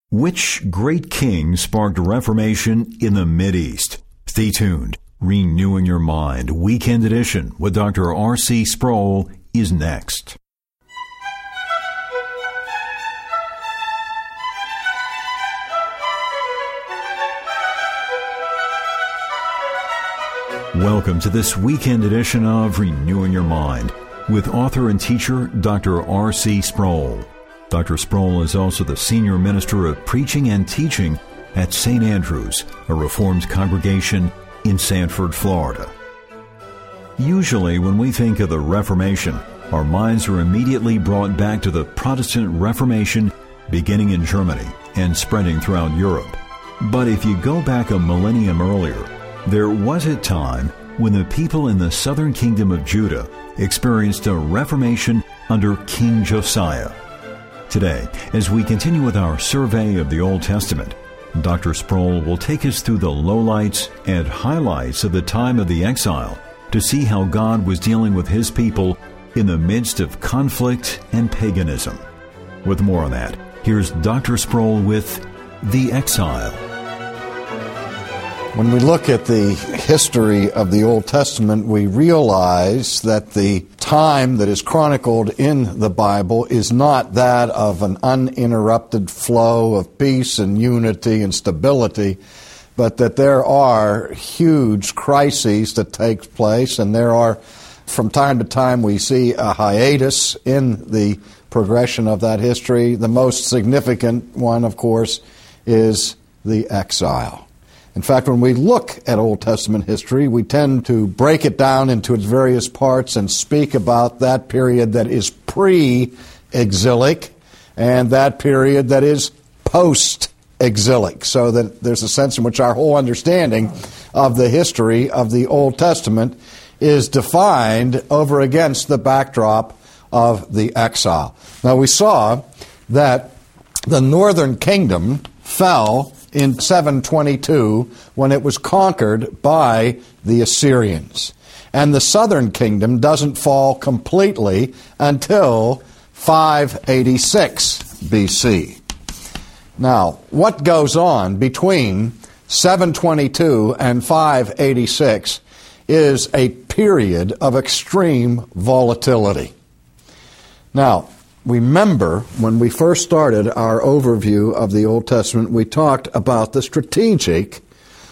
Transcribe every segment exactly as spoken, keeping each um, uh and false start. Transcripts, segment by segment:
Which great king sparked a reformation in the Mideast? Stay tuned. Renewing Your Mind, Weekend Edition with Doctor R C Sproul is next. Welcome to this weekend edition of Renewing Your Mind with author and teacher Doctor R C Sproul. Doctor Sproul is also the Senior Minister of Preaching and Teaching at Saint Andrew's, a Reformed congregation in Sanford, Florida. Usually when we think of the Reformation, our minds are immediately brought back to the Protestant Reformation beginning in Germany and spreading throughout Europe. But if you go back a millennium earlier, there was a time when the people in the southern kingdom of Judah experienced a reformation under King Josiah. Today, as we continue with our survey of the Old Testament, Doctor Sproul will take us through the lowlights and highlights of the time of the exile to see how God was dealing with His people in the midst of conflict and paganism. With more on that, here's Doctor Sproul with The Exile. When we look at the history of the Old Testament, we realize that the time that is chronicled in the Bible is not that of an uninterrupted flow of peace and unity and stability, but that there are huge crises that take place, and there are, from time to time, we see a hiatus in the progression of that history. The most significant one, of course, is the exile. In fact, when we look at Old Testament history, we tend to break it down into its various parts and speak about that period that is pre-exilic and that period that is post-exilic, so that there's a sense in which our whole understanding of the history of the Old Testament is defined over against the backdrop of the exile. Now, we saw that the northern kingdom fell in seven twenty-two when it was conquered by the Assyrians. And the southern kingdom doesn't fall completely until five eighty-six B C. Now, what goes on between seven twenty-two and five eighty-six is a period of extreme volatility. Now, remember, when we first started our overview of the Old Testament, we talked about the strategic,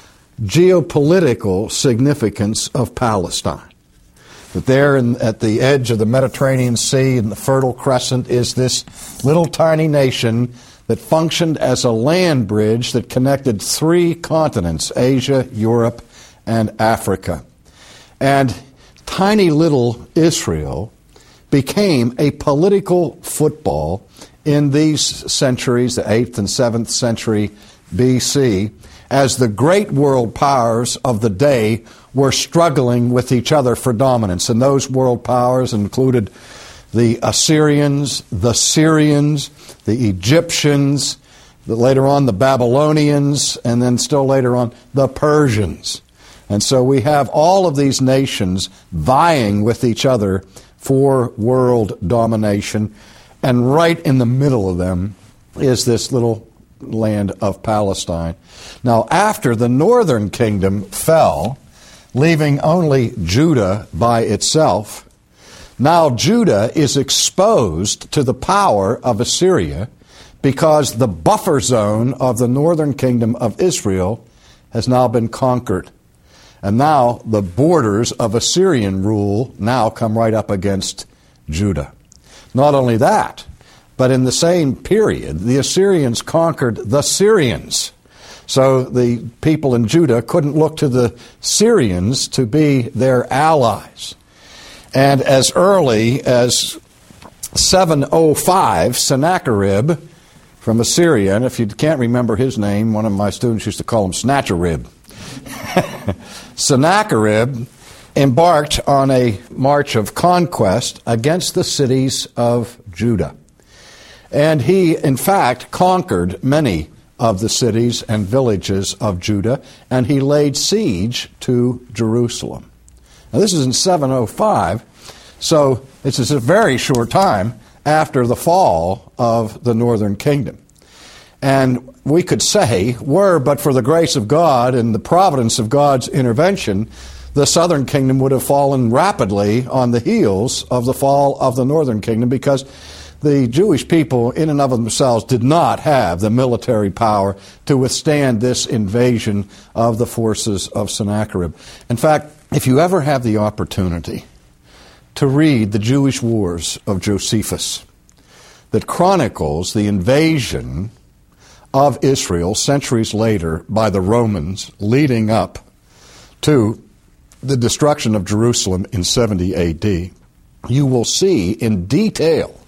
geopolitical significance of Palestine. That there in, at the edge of the Mediterranean Sea and the Fertile Crescent is this little tiny nation that functioned as a land bridge that connected three continents, Asia, Europe, and Africa. And tiny little Israel became a political football in these centuries, the eighth and seventh century B C, as the great world powers of the day were struggling with each other for dominance. And those world powers included the Assyrians, the Syrians, the Egyptians, the, later on the Babylonians, and then still later on the Persians. And so we have all of these nations vying with each other for world domination, and right in the middle of them is this little land of Palestine. Now, after the northern kingdom fell, leaving only Judah by itself, now Judah is exposed to the power of Assyria because the buffer zone of the northern kingdom of Israel has now been conquered. And now the borders of Assyrian rule now come right up against Judah. Not only that, but in the same period, the Assyrians conquered the Syrians. So the people in Judah couldn't look to the Syrians to be their allies. And as early as seven oh five, Sennacherib from Assyria, and if you can't remember his name, one of my students used to call him Snatcherib. Sennacherib embarked on a march of conquest against the cities of Judah. And he, in fact, conquered many of the cities and villages of Judah, and he laid siege to Jerusalem. Now, this is in seven oh five, so it's a very short time after the fall of the northern kingdom. And we could say, were but for the grace of God and the providence of God's intervention, the southern kingdom would have fallen rapidly on the heels of the fall of the northern kingdom, because the Jewish people in and of themselves did not have the military power to withstand this invasion of the forces of Sennacherib. In fact, if you ever have the opportunity to read the Jewish Wars of Josephus, that chronicles the invasion of Israel centuries later by the Romans leading up to the destruction of Jerusalem in seventy A D, you will see in detail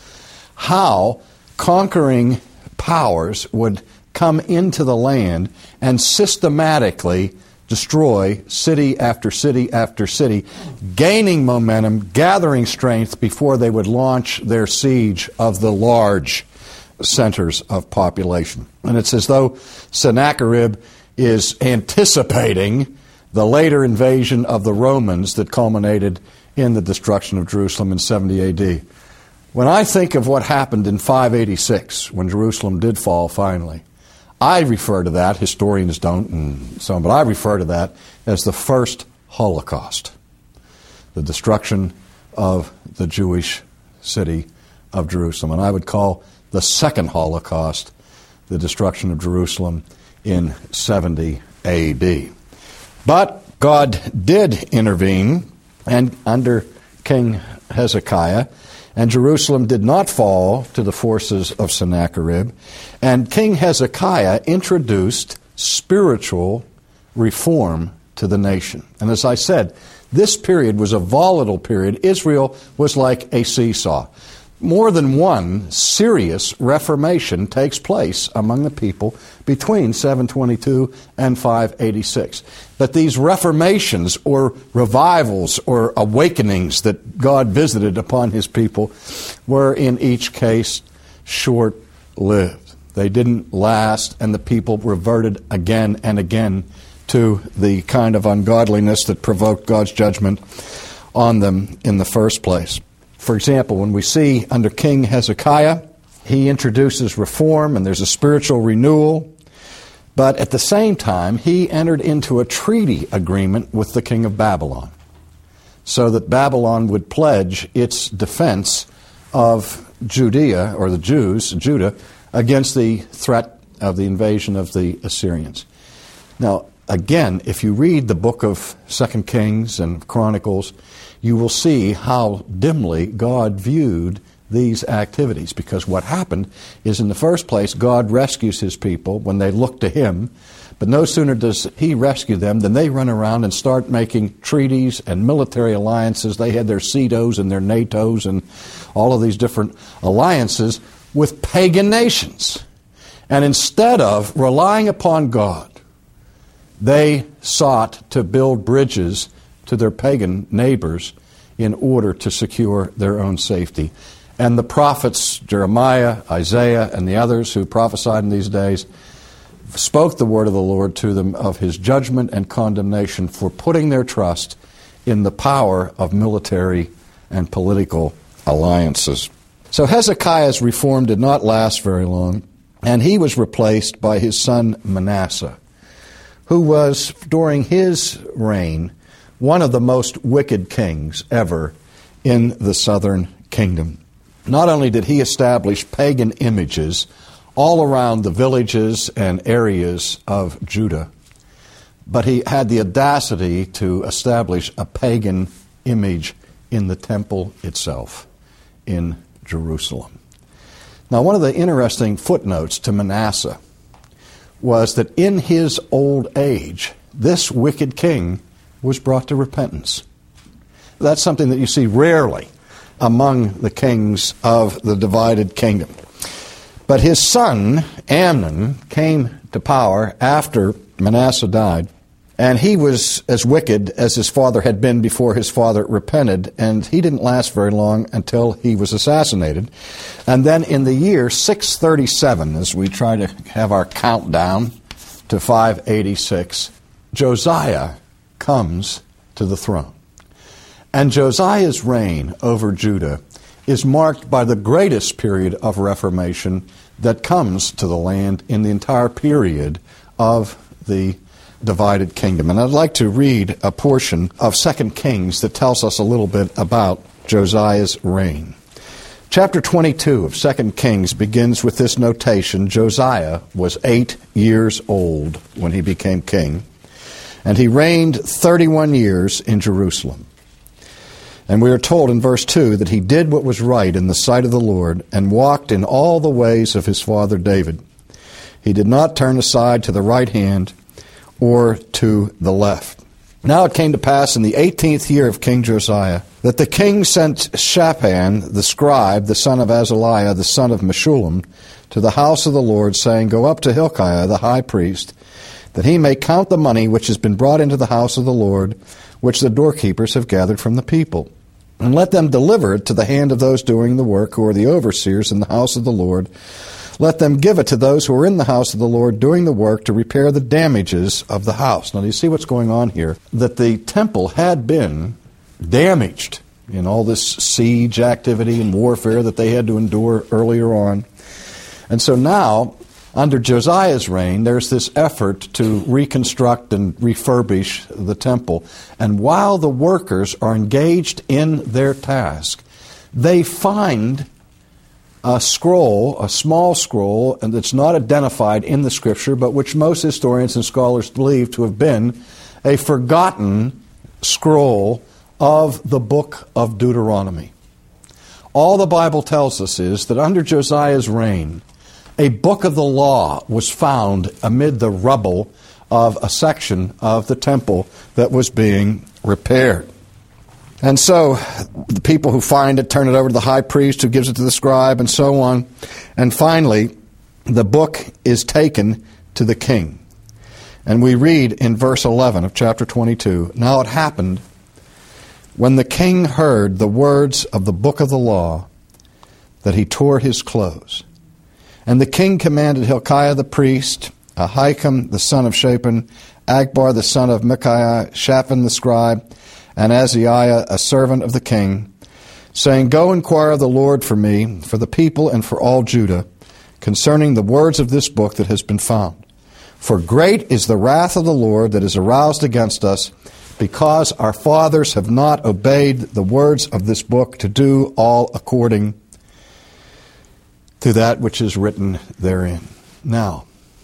how conquering powers would come into the land and systematically destroy city after city after city, gaining momentum, gathering strength before they would launch their siege of the large centers of population. And it's as though Sennacherib is anticipating the later invasion of the Romans that culminated in the destruction of Jerusalem in seventy A D. When I think of what happened in five eighty-six, when Jerusalem did fall finally, I refer to that, historians don't and so on, but I refer to that as the first Holocaust, the destruction of the Jewish city of Jerusalem. And I would call the second Holocaust the destruction of Jerusalem in seventy A D. But God did intervene, and under King Hezekiah, and Jerusalem did not fall to the forces of Sennacherib. And King Hezekiah introduced spiritual reform to the nation. And as I said, this period was a volatile period. Israel was like a seesaw. More than one serious reformation takes place among the people between seven twenty-two and five eighty-six. But these reformations or revivals or awakenings that God visited upon his people were in each case short-lived. They didn't last, and the people reverted again and again to the kind of ungodliness that provoked God's judgment on them in the first place. For example, when we see under King Hezekiah, he introduces reform and there's a spiritual renewal. But at the same time, he entered into a treaty agreement with the king of Babylon so that Babylon would pledge its defense of Judea, or the Jews, Judah, against the threat of the invasion of the Assyrians. Now, again, if you read the book of Second Kings and Chronicles, you will see how dimly God viewed these activities. Because what happened is, in the first place, God rescues his people when they look to him. But no sooner does he rescue them than they run around and start making treaties and military alliances. They had their C E D Os and their NATOs and all of these different alliances with pagan nations. And instead of relying upon God, they sought to build bridges to their pagan neighbors in order to secure their own safety. And the prophets, Jeremiah, Isaiah, and the others who prophesied in these days, spoke the word of the Lord to them of his judgment and condemnation for putting their trust in the power of military and political alliances. So Hezekiah's reform did not last very long, and he was replaced by his son Manasseh, who was, during his reign, one of the most wicked kings ever in the southern kingdom. Not only did he establish pagan images all around the villages and areas of Judah, but he had the audacity to establish a pagan image in the temple itself in Jerusalem. Now, one of the interesting footnotes to Manasseh was that in his old age, this wicked king was brought to repentance. That's something that you see rarely among the kings of the divided kingdom. But his son, Amnon, came to power after Manasseh died, and he was as wicked as his father had been before his father repented, and he didn't last very long until he was assassinated. And then in the year six thirty-seven, as we try to have our countdown to five eighty-six, Josiah comes to the throne. And Josiah's reign over Judah is marked by the greatest period of reformation that comes to the land in the entire period of the divided kingdom. And I'd like to read a portion of Second Kings that tells us a little bit about Josiah's reign. Chapter twenty-two of Second Kings begins with this notation: Josiah was eight years old when he became king, and he reigned thirty-one years in Jerusalem. And we are told in verse two that he did what was right in the sight of the Lord and walked in all the ways of his father David. He did not turn aside to the right hand or to the left. Now it came to pass in the eighteenth year of King Josiah that the king sent Shaphan the scribe, the son of Azaliah, the son of Meshullam, to the house of the Lord, saying, Go up to Hilkiah the high priest, that he may count the money which has been brought into the house of the Lord, which the doorkeepers have gathered from the people. And let them deliver it to the hand of those doing the work, who are the overseers in the house of the Lord. Let them give it to those who are in the house of the Lord doing the work to repair the damages of the house. Now, do you see what's going on here? That the temple had been damaged in all this siege activity and warfare that they had to endure earlier on. And so now, under Josiah's reign, there's this effort to reconstruct and refurbish the temple. And while the workers are engaged in their task, they find a scroll, a small scroll, and that's not identified in the Scripture, but which most historians and scholars believe to have been a forgotten scroll of the book of Deuteronomy. All the Bible tells us is that under Josiah's reign, a book of the law was found amid the rubble of a section of the temple that was being repaired. And so the people who find it turn it over to the high priest, who gives it to the scribe, and so on. And finally, the book is taken to the king. And we read in verse eleven of chapter twenty-two, Now it happened, when the king heard the words of the book of the law, that he tore his clothes. And the king commanded Hilkiah the priest, Ahikam the son of Shaphan, Akbar the son of Micaiah, Shaphan the scribe, and Azariah, a servant of the king, saying, Go inquire of the Lord for me, for the people, and for all Judah, concerning the words of this book that has been found. For great is the wrath of the Lord that is aroused against us, because our fathers have not obeyed the words of this book to do all according to that which is written therein. Now,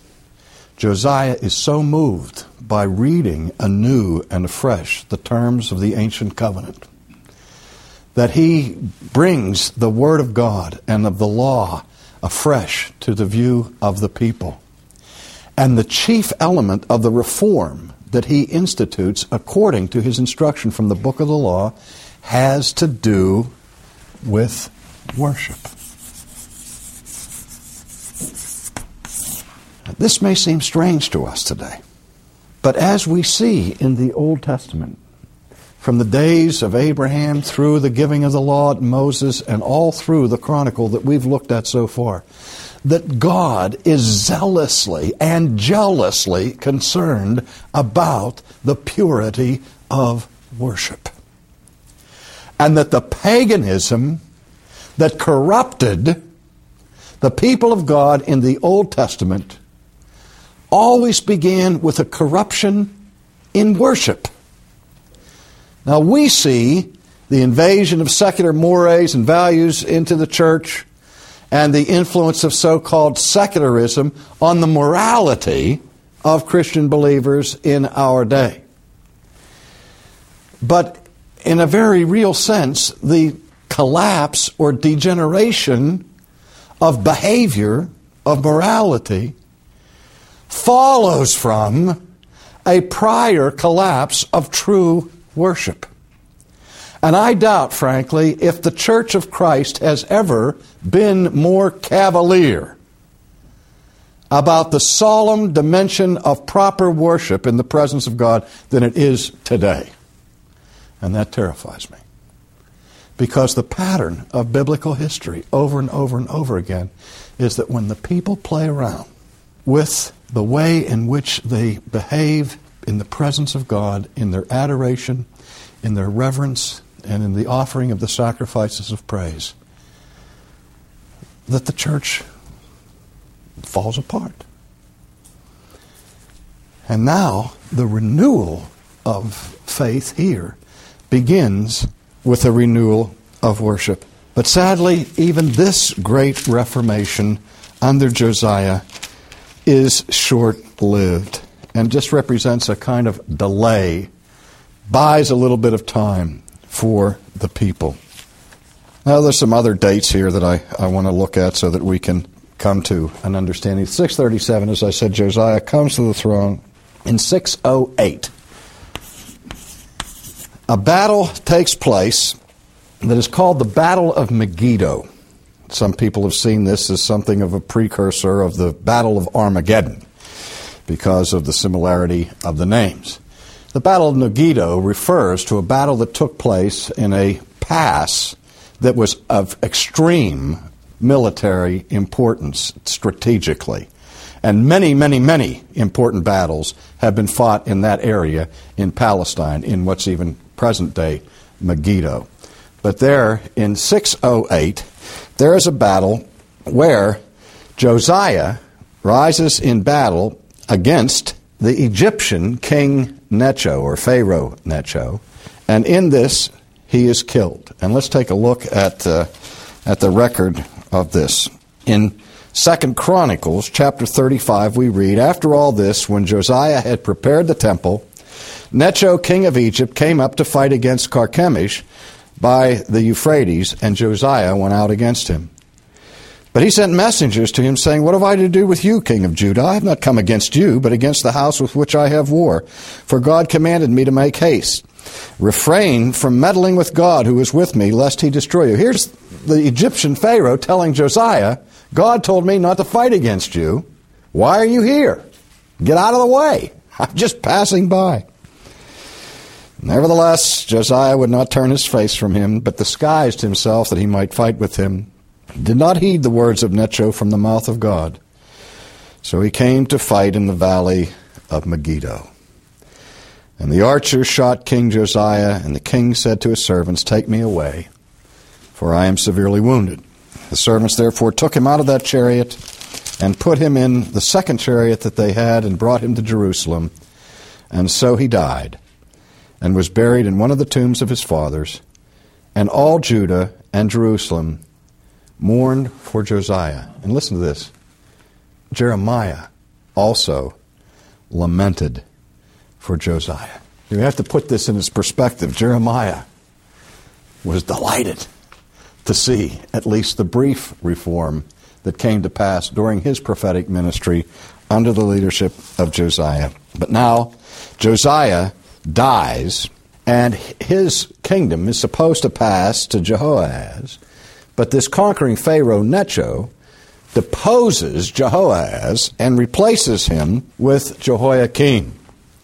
Josiah is so moved by reading anew and afresh the terms of the ancient covenant that he brings the word of God and of the law afresh to the view of the people. And the chief element of the reform that he institutes according to his instruction from the book of the law has to do with worship. This may seem strange to us today, but as we see in the Old Testament, from the days of Abraham through the giving of the law to Moses and all through the chronicle that we've looked at so far, that God is zealously and jealously concerned about the purity of worship. And that the paganism that corrupted the people of God in the Old Testament always began with a corruption in worship. Now we see the invasion of secular mores and values into the church and the influence of so-called secularism on the morality of Christian believers in our day. But in a very real sense, the collapse or degeneration of behavior, of morality, follows from a prior collapse of true worship. And I doubt, frankly, if the Church of Christ has ever been more cavalier about the solemn dimension of proper worship in the presence of God than it is today. And that terrifies me. Because the pattern of biblical history over and over and over again is that when the people play around with the way in which they behave in the presence of God, in their adoration, in their reverence, and in the offering of the sacrifices of praise, that the church falls apart. And now the renewal of faith here begins with a renewal of worship. But sadly, even this great reformation under Josiah is short-lived and just represents a kind of delay, buys a little bit of time for the people. Now, there's some other dates here that I, I want to look at so that we can come to an understanding. six thirty-seven, as I said, Josiah comes to the throne. In six oh eight, a battle takes place that is called the Battle of Megiddo. Some people have seen this as something of a precursor of the Battle of Armageddon because of the similarity of the names. The Battle of Megiddo refers to a battle that took place in a pass that was of extreme military importance strategically. And many, many, many important battles have been fought in that area in Palestine, in what's even present-day Megiddo. But there, in six oh eight, there is a battle where Josiah rises in battle against the Egyptian king Necho, or Pharaoh Necho, and in this he is killed. And let's take a look at uh, at the record of this. In Second Chronicles, chapter thirty-five, we read, "After all this, when Josiah had prepared the temple, Necho, king of Egypt, came up to fight against Carchemish by the Euphrates, and Josiah went out against him. But he sent messengers to him, saying, 'What have I to do with you, king of Judah? I have not come against you, but against the house with which I have war. For God commanded me to make haste. Refrain from meddling with God, who is with me, lest he destroy you.'" Here's the Egyptian Pharaoh telling Josiah, "God told me not to fight against you. Why are you here? Get out of the way. I'm just passing by." Nevertheless, Josiah would not turn his face from him, but disguised himself that he might fight with him. He did not heed the words of Necho from the mouth of God. So he came to fight in the valley of Megiddo. And the archers shot King Josiah, and the king said to his servants, "Take me away, for I am severely wounded." The servants therefore took him out of that chariot and put him in the second chariot that they had and brought him to Jerusalem. And so he died and was buried in one of the tombs of his fathers. And all Judah and Jerusalem mourned for Josiah. And listen to this. Jeremiah also lamented for Josiah. You have to put this in its perspective. Jeremiah was delighted to see at least the brief reform that came to pass during his prophetic ministry under the leadership of Josiah. But now Josiah dies, and his kingdom is supposed to pass to Jehoahaz. But this conquering Pharaoh Necho deposes Jehoahaz and replaces him with Jehoiakim.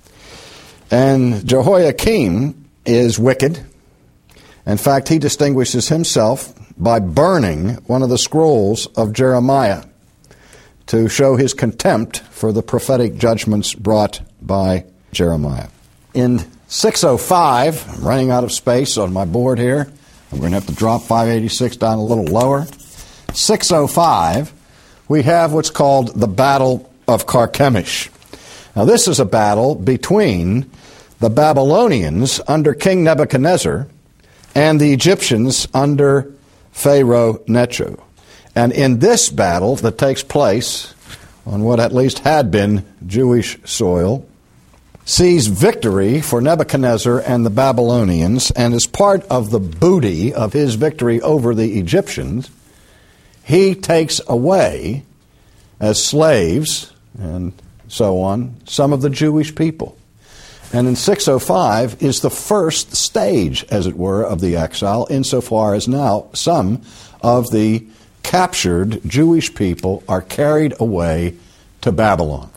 And Jehoiakim is wicked. In fact, he distinguishes himself by burning one of the scrolls of Jeremiah to show his contempt for the prophetic judgments brought by Jeremiah. In six oh five, I'm running out of space on my board here. I'm going to have to drop five eighty-six down a little lower. six oh five, we have what's called the Battle of Carchemish. Now, this is a battle between the Babylonians under King Nebuchadnezzar and the Egyptians under Pharaoh Necho. And in this battle that takes place on what at least had been Jewish soil, sees victory for Nebuchadnezzar and the Babylonians, and as part of the booty of his victory over the Egyptians, he takes away as slaves and so on some of the Jewish people. And in six oh five is the first stage, as it were, of the exile, insofar as now some of the captured Jewish people are carried away to Babylon.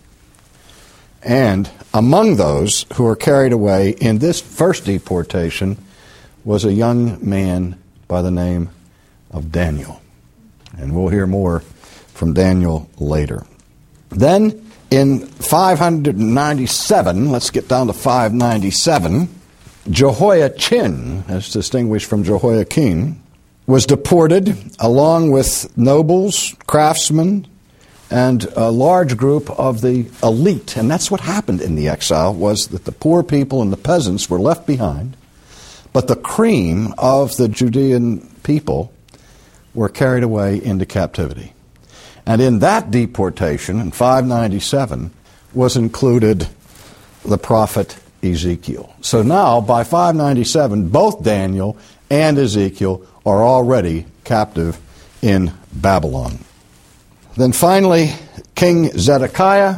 And among those who are carried away in this first deportation was a young man by the name of Daniel. And we'll hear more from Daniel later. Then in five ninety-seven, let's get down to five ninety-seven, Jehoiachin, as distinguished from Jehoiakim, was deported along with nobles, craftsmen, and a large group of the elite. And that's what happened in the exile, was that the poor people and the peasants were left behind, but the cream of the Judean people were carried away into captivity. And in that deportation, in five ninety-seven, was included the prophet Ezekiel. So now, by five ninety-seven, both Daniel and Ezekiel are already captive in Babylon. Then finally, King Zedekiah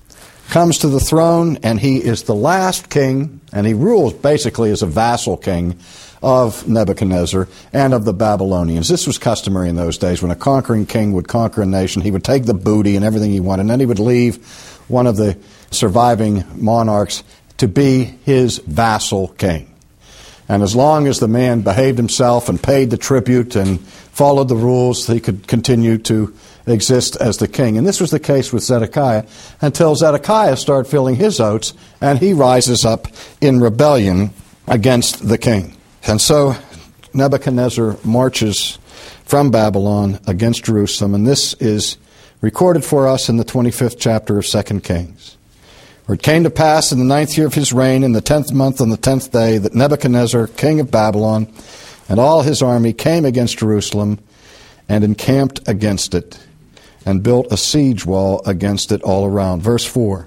comes to the throne, and he is the last king, and he rules basically as a vassal king of Nebuchadnezzar and of the Babylonians. This was customary in those days. When a conquering king would conquer a nation, he would take the booty and everything he wanted, and then he would leave one of the surviving monarchs to be his vassal king. And as long as the man behaved himself and paid the tribute and followed the rules, he could continue to exist as the king. And this was the case with Zedekiah until Zedekiah started filling his oats, and he rises up in rebellion against the king. And so Nebuchadnezzar marches from Babylon against Jerusalem, and this is recorded for us in the twenty-fifth chapter of Second Kings. For it came to pass in the ninth year of his reign, in the tenth month on the tenth day, that Nebuchadnezzar, king of Babylon, and all his army came against Jerusalem and encamped against it, and built a siege wall against it all around. Verse four.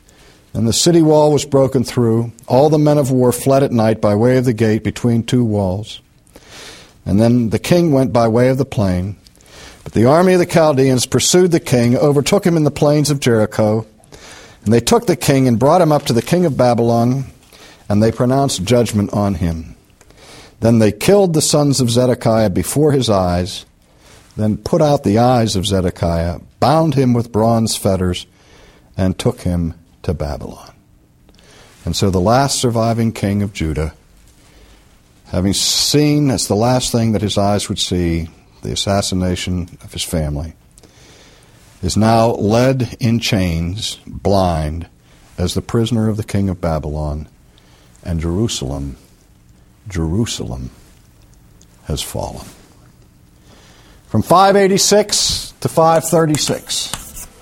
And the city wall was broken through. All the men of war fled at night by way of the gate between two walls. And then the king went by way of the plain. But the army of the Chaldeans pursued the king, overtook him in the plains of Jericho. And they took the king and brought him up to the king of Babylon, and they pronounced judgment on him. Then they killed the sons of Zedekiah before his eyes, then put out the eyes of Zedekiah, bound him with bronze fetters, and took him to Babylon. And so the last surviving king of Judah, having seen as the last thing that his eyes would see the assassination of his family, is now led in chains, blind, as the prisoner of the king of Babylon, and Jerusalem, Jerusalem has fallen. From five eighty-six to five thirty-six,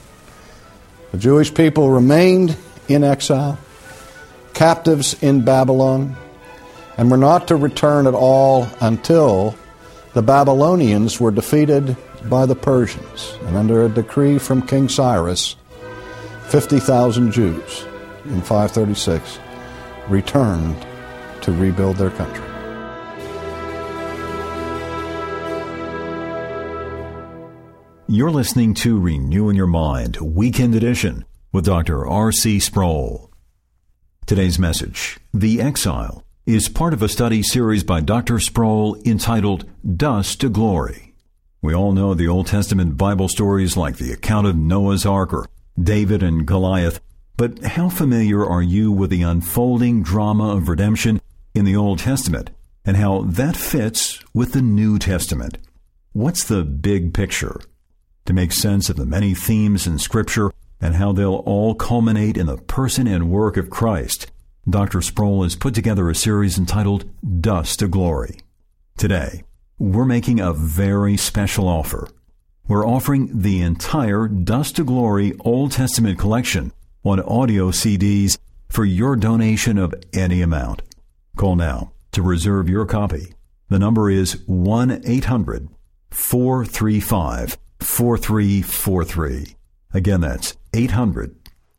the Jewish people remained in exile, captives in Babylon, and were not to return at all until the Babylonians were defeated by the Persians. And under a decree from King Cyrus, fifty thousand Jews in five thirty-six returned to rebuild their country. You're listening to Renewing Your Mind, Weekend Edition, with Doctor R C Sproul. Today's message, The Exile, is part of a study series by Doctor Sproul entitled Dust to Glory. We all know the Old Testament Bible stories like the account of Noah's Ark or David and Goliath, but how familiar are you with the unfolding drama of redemption in the Old Testament and how that fits with the New Testament? What's the big picture? To make sense of the many themes in Scripture and how they'll all culminate in the person and work of Christ, Doctor Sproul has put together a series entitled Dust to Glory. Today, we're making a very special offer. We're offering the entire Dust to Glory Old Testament collection on audio C Ds for your donation of any amount. Call now to reserve your copy. The number is one eight hundred four three five four three four three. Again, that's eight hundred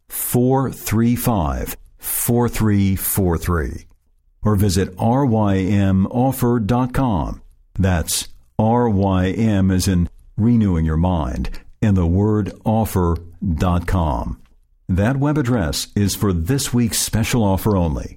four three five four three four three. Or visit r y m offer dot com. That's R Y M as in renewing your mind, and the word offer dot com. That web address is for this week's special offer only.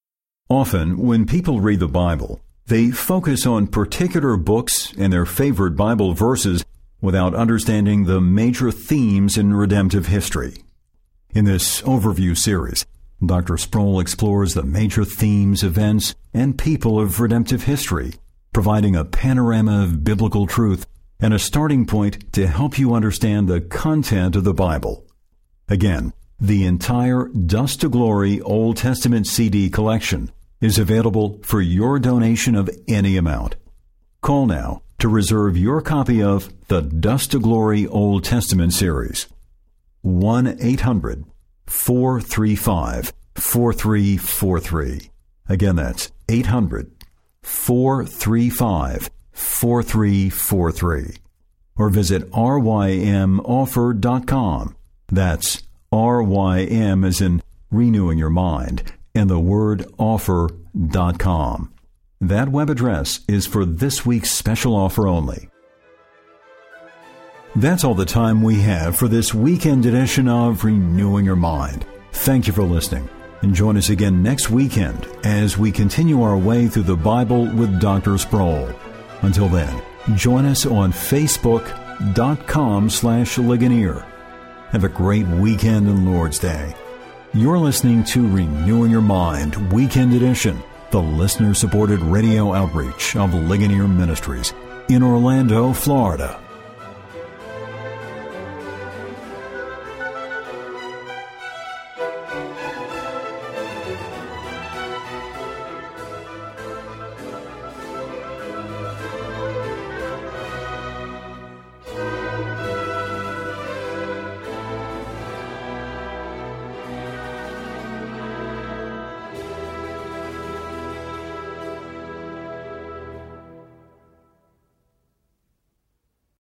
Often, when people read the Bible, they focus on particular books and their favorite Bible verses without understanding the major themes in redemptive history. In this overview series, Doctor Sproul explores the major themes, events, and people of redemptive history, providing a panorama of biblical truth and a starting point to help you understand the content of the Bible. Again, the entire Dust to Glory Old Testament C D collection is available for your donation of any amount. Call now to reserve your copy of the Dust to Glory Old Testament series. one eight hundred four three five four three four three. Again, that's eight hundred four three five four three four three. Or visit r y m offer dot com. That's R Y M as in renewing your mind, and the word offer dot com. That web address is for this week's special offer only. That's all the time we have for this weekend edition of Renewing Your Mind. Thank you for listening, and join us again next weekend as we continue our way through the Bible with Doctor Sproul. Until then, join us on Facebook.com slash Ligonier. Have a great weekend and Lord's Day. You're listening to Renewing Your Mind Weekend Edition, the listener-supported radio outreach of Ligonier Ministries in Orlando, Florida.